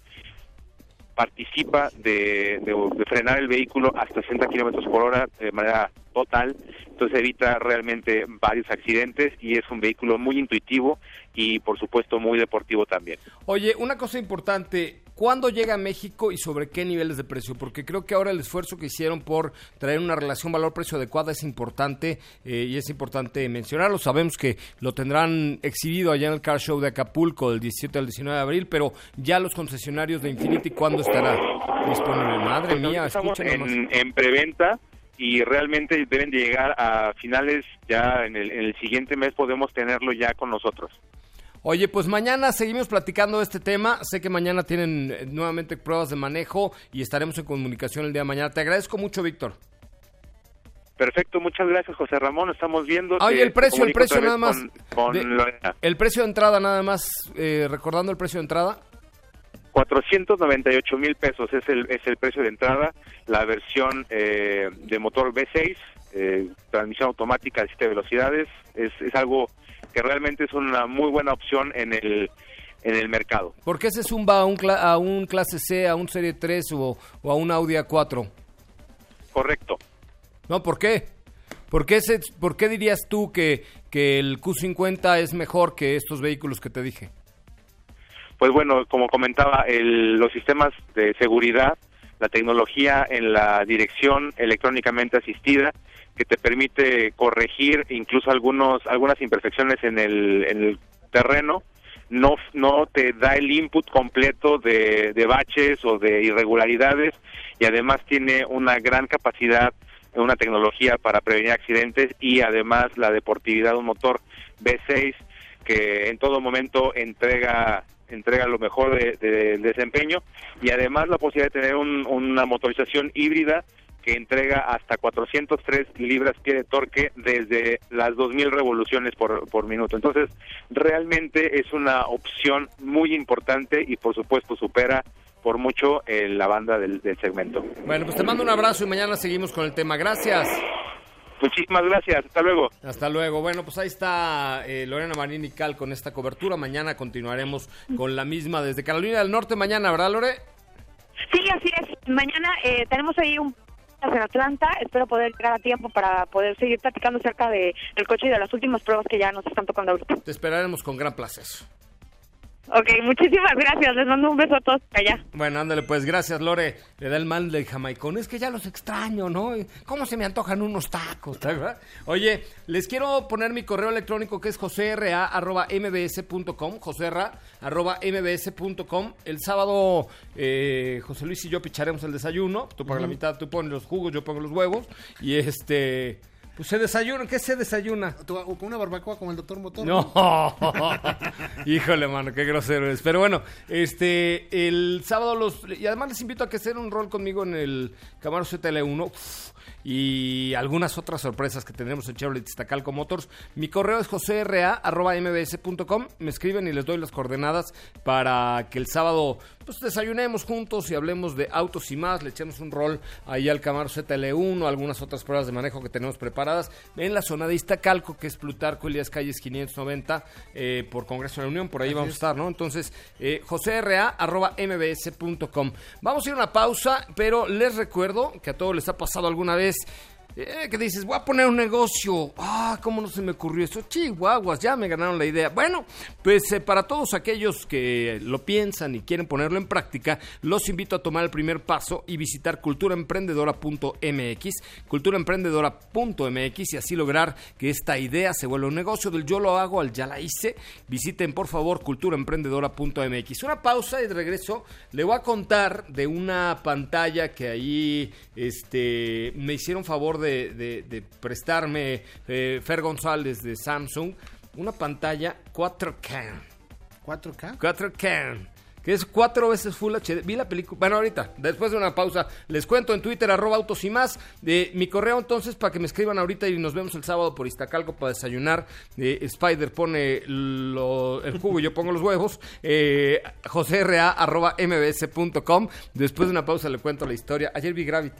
participa de frenar el vehículo hasta 60 kilómetros por hora de manera total. Entonces evita realmente varios accidentes y es un vehículo muy intuitivo y por supuesto muy deportivo también. Oye, una cosa importante, ¿cuándo llega a México y sobre qué niveles de precio? Porque creo que ahora el esfuerzo que hicieron por traer una relación valor-precio adecuada es importante y es importante mencionarlo. Sabemos que lo tendrán exhibido allá en el Car Show de Acapulco del 17 al 19 de abril, pero ya los concesionarios de Infiniti, ¿cuándo estará disponible? Madre mía, estamos escuchen en preventa y realmente deben de llegar a finales, ya en el siguiente mes podemos tenerlo ya con nosotros. Oye, pues mañana seguimos platicando de este tema. Sé que mañana tienen nuevamente pruebas de manejo y estaremos en comunicación el día de mañana. Te agradezco mucho, Víctor. Perfecto, muchas gracias, José Ramón. Estamos viendo. Oye, el precio nada más. Con el precio de entrada nada más, recordando el precio de entrada. 498,000 pesos es el precio de entrada. La versión de motor V6, transmisión automática de 7 velocidades, es algo que realmente es una muy buena opción en el mercado. ¿Por qué se zumba a un clase C, a un Serie 3 o a un Audi A4? Correcto. No, ¿por qué? ¿Por qué dirías tú que el Q50 es mejor que estos vehículos que te dije? Pues bueno, como comentaba, los sistemas de seguridad, la tecnología en la dirección electrónicamente asistida, que te permite corregir incluso algunas imperfecciones en el terreno, no te da el input completo de baches o de irregularidades, y además tiene una gran capacidad, una tecnología para prevenir accidentes, y además la deportividad de un motor V6 que en todo momento entrega lo mejor del desempeño, y además la posibilidad de tener una motorización híbrida que entrega hasta 403 libras-pie de torque desde las 2000 revoluciones por minuto. Entonces, realmente es una opción muy importante y, por supuesto, supera por mucho la banda del segmento. Bueno, pues te mando un abrazo y mañana seguimos con el tema. Gracias. Muchísimas gracias, hasta luego. Hasta luego. Bueno, pues ahí está Lorena Marini Cal con esta cobertura. Mañana continuaremos con la misma desde Carolina del Norte. Mañana, ¿verdad, Lore? Sí, así es. Mañana tenemos ahí en Atlanta. Espero poder llegar a tiempo para poder seguir platicando acerca del coche y de las últimas pruebas que ya nos están tocando ahorita. Te esperaremos con gran placer. Ok, muchísimas gracias. Les mando un beso a todos allá. Bueno, ándale, pues gracias, Lore. Le da el mal del jamaicón. Es que ya los extraño, ¿no? ¿Cómo se me antojan unos tacos, verdad? Oye, les quiero poner mi correo electrónico que es josera@mbs.com, josera@mbs.com. El sábado José Luis y yo picharemos el desayuno. Tú pagas la mitad, tú pones los jugos, yo pongo los huevos. Y pues se desayuna. ¿Qué se desayuna? ¿Con una barbacoa como el Dr. Motor? No. Híjole, mano, qué grosero es. Pero bueno, el sábado y además les invito a que hacer un rol conmigo en el Camaro ZL1 y algunas otras sorpresas que tendremos en Chevrolet Iztacalco Motors. Mi correo es josera@mbs.com. Me escriben y les doy las coordenadas para que el sábado pues desayunemos juntos y hablemos de autos y más. Le echemos un rol ahí al Camaro ZL1, algunas otras pruebas de manejo que tenemos preparadas en la zona de Iztacalco, que es Plutarco Elías Calles 590 por Congreso de la Unión. Por ahí vamos a estar, ¿no? Entonces, josera@mbs.com. Vamos a ir a una pausa, pero les recuerdo que a todos les ha pasado alguna vez que dices, voy a poner un negocio. ¿Cómo no se me ocurrió eso? Chihuahuas, ya me ganaron la idea. Bueno, pues para todos aquellos que lo piensan y quieren ponerlo en práctica, los invito a tomar el primer paso y visitar culturaemprendedora.mx y así lograr que esta idea se vuelva un negocio. Del yo lo hago al ya la hice. Visiten, por favor, culturaemprendedora.mx. Una pausa y de regreso le voy a contar de una pantalla que ahí me hicieron favor de prestarme Fer González de Samsung, una pantalla 4K. ¿4K? 4K, que es 4 veces Full HD. Vi la película, bueno, ahorita, después de una pausa, les cuento en Twitter, @autos y más, de mi correo entonces, para que me escriban ahorita y nos vemos el sábado por Iztacalco para desayunar. Spider pone el jugo y yo pongo los huevos. josera@mbs.com. Después de una pausa le cuento la historia. Ayer vi Gravity.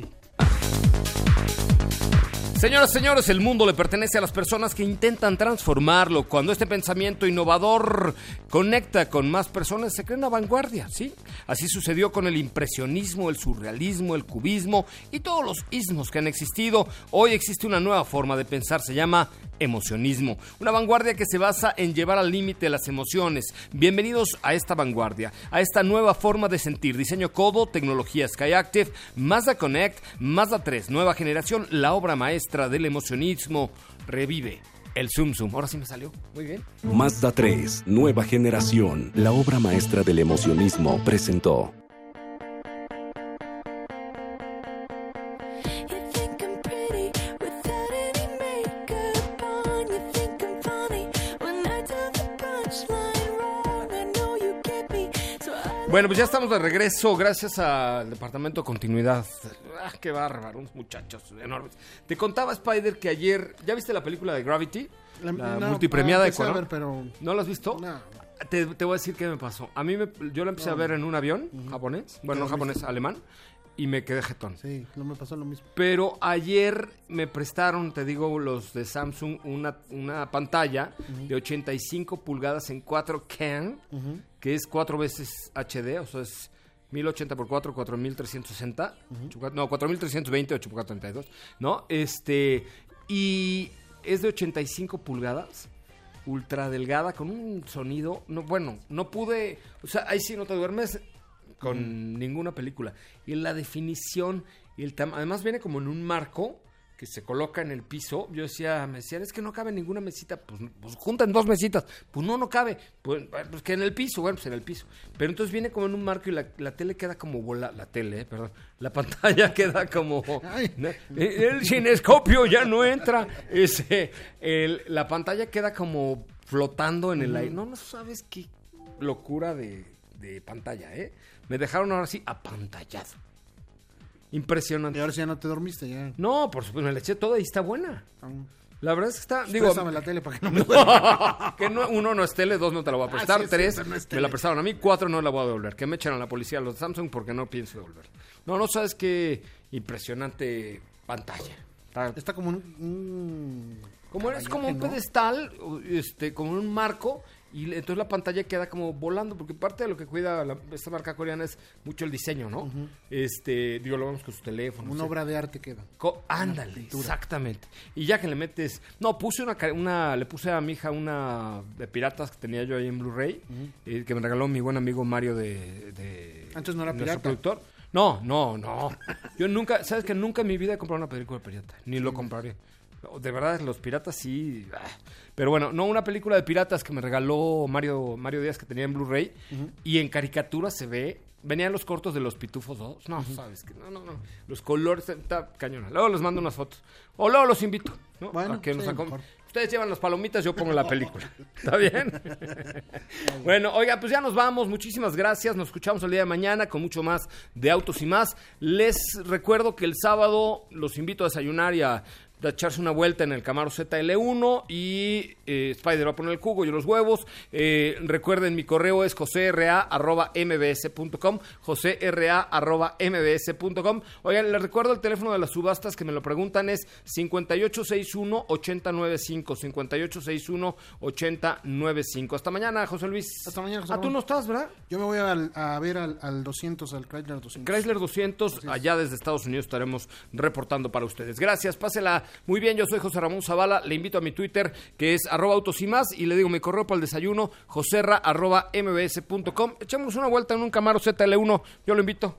Señoras y señores, el mundo le pertenece a las personas que intentan transformarlo. Cuando este pensamiento innovador conecta con más personas, se crea una vanguardia, ¿sí? Así sucedió con el impresionismo, el surrealismo, el cubismo y todos los ismos que han existido. Hoy existe una nueva forma de pensar, se llama emocionismo. Una vanguardia que se basa en llevar al límite las emociones. Bienvenidos a esta vanguardia, a esta nueva forma de sentir. Diseño Codo, tecnología SkyActiv, Mazda Connect, Mazda 3, nueva generación, la obra maestra del emocionismo. Revive el Zoom Zoom. Ahora sí me salió. Muy bien. Mazda 3, nueva generación, la obra maestra del emocionismo, presentó. Bueno, pues ya estamos de regreso, gracias al Departamento de Continuidad. ¡Qué bárbaro! Unos muchachos enormes. Te contaba, Spider, que ayer... ¿Ya viste la película de Gravity? La multipremiada de Ecuador. Pero... ¿No la has visto? No. Te voy a decir qué me pasó. Yo la empecé a ver en un avión japonés. Bueno, no japonés, alemán. Y me quedé jetón. Sí, no me pasó lo mismo. Pero ayer me prestaron, te digo, los de Samsung, una pantalla de 85 pulgadas en 4K, que es 4 veces HD, o sea, es 1080x4, 4360, no, 4320, 8x32, ¿no? Y es de 85 pulgadas, ultra delgada, con un sonido, no pude, o sea, ahí sí no te duermes con ninguna película. Y la definición, y además viene como en un marco que se coloca en el piso. Yo decía, me decían, es que no cabe ninguna mesita. Pues juntan 2 mesitas. Pues no cabe. Pues que en el piso, bueno, pues en el piso. Pero entonces viene como en un marco y la tele queda como la pantalla queda como... el cinescopio ya no entra. La pantalla queda como flotando en el aire. No sabes qué locura de pantalla, ¿eh? Me dejaron ahora sí apantallado. Impresionante. Y ahora sí ya no te dormiste ya. No, por supuesto, me la eché toda y está buena. La verdad es que está... Préstame la tele para que no me duerma. Que 1 no es tele, 2 no te la voy a prestar, 3 no me la prestaron a mí, 4 no la voy a devolver. Que me echen a la policía los Samsung porque no pienso devolver. No sabes qué impresionante pantalla. Está como Es como un pedestal, como un marco, y entonces la pantalla queda como volando, porque parte de lo que cuida esta marca coreana es mucho el diseño, ¿no? Uh-huh. Lo vemos con sus teléfonos. Una obra de arte queda. Ándale, exactamente. Y ya que le metes... No, le puse a mi hija una de piratas que tenía yo ahí en Blu-ray, uh-huh. Que me regaló mi buen amigo Mario Antes no era pirata. Productor. No. Yo nunca, ¿sabes que nunca en mi vida he comprado una película pirata? Ni lo compraré. De verdad, los piratas sí. Pero bueno, no, una película de piratas que me regaló Mario Díaz que tenía en Blu-ray. Uh-huh. Y en caricatura se ve. Venían los cortos de los Pitufos 2. No, uh-huh. Sabes que no. Los colores, está cañona. Luego les mando unas fotos. O luego los invito, ¿no? Bueno, a que nos Ustedes llevan las palomitas, yo pongo la película. ¿Está bien? Bueno, oiga, pues ya nos vamos. Muchísimas gracias. Nos escuchamos el día de mañana con mucho más de Autos y Más. Les recuerdo que el sábado los invito a desayunar y a echarse una vuelta en el Camaro ZL1 y Spider va a poner el jugo, yo los huevos. Recuerden, mi correo es josera@mbs.com, josera@mbs.com. Oigan, les recuerdo el teléfono de las subastas que me lo preguntan, es 5861-8095, 5861-8095. Hasta mañana, José Luis. Hasta mañana, José Luis. Tú no estás, ¿verdad? Yo me voy a ver al 200, al Chrysler 200. Chrysler 200, allá desde Estados Unidos estaremos reportando para ustedes. Gracias, pásela muy bien. Yo soy José Ramón Zavala, le invito a mi Twitter que es @autos y más, y le digo mi correo para el desayuno, joserra@mbs.com. Echamos una vuelta en un Camaro ZL1, yo lo invito.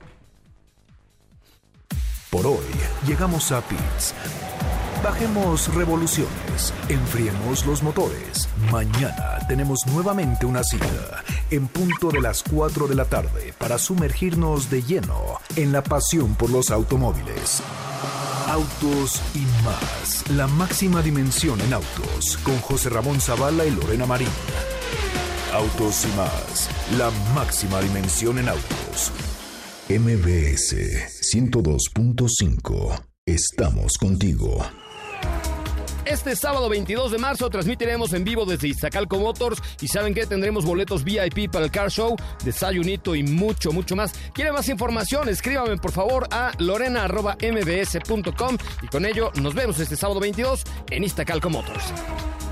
Por hoy llegamos a Pits. Bajemos revoluciones, enfriemos los motores. Mañana tenemos nuevamente una cita en punto de las 4 de la tarde para sumergirnos de lleno en la pasión por los automóviles. Autos y Más, la máxima dimensión en autos, con José Ramón Zavala y Lorena Marín. Autos y Más, la máxima dimensión en autos. MBS 102.5, estamos contigo. Este sábado 22 de marzo transmitiremos en vivo desde Iztacalco Motors, y ¿saben qué? Tendremos boletos VIP para el Car Show, desayunito y mucho más. ¿Quieren más información? Escríbame por favor a lorena@mbs.com, y con ello nos vemos este sábado 22 en Iztacalco Motors.